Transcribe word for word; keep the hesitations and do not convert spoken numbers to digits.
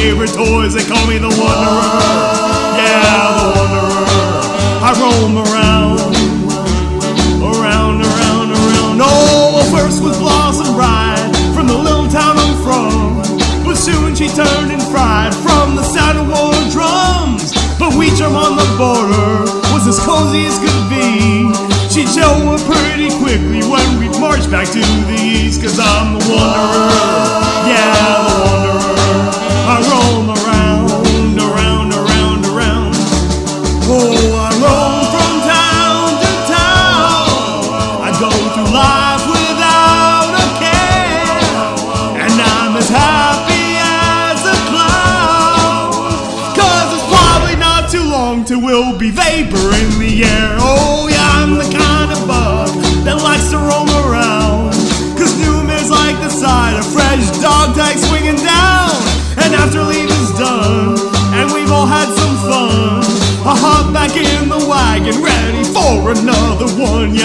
favorite toys. They call me the Wanderer. Yeah, the Wanderer. I roam around, around, around, around. Oh, well, first was Blossom Bride from the little town I'm from, but soon she turned and fried from the sound of war drums. But Weecham on the border was as cozy as could be. She'd show up pretty quickly when we'd march back to the east. Cause I'm the Wanderer, yeah, the Wanderer. I roam around, around, around, around. Oh, I roam from town to town. I go through life without a care, and I'm as happy as a clown. Cause it's probably not too long till we'll be vapor in the air. Oh yeah, I'm the kind of bug that likes to roam around, cause Newmare's like the sight of fresh dog tag swinging down. And after leave is done, and we've all had some fun, I hop back in the wagon, ready for another one.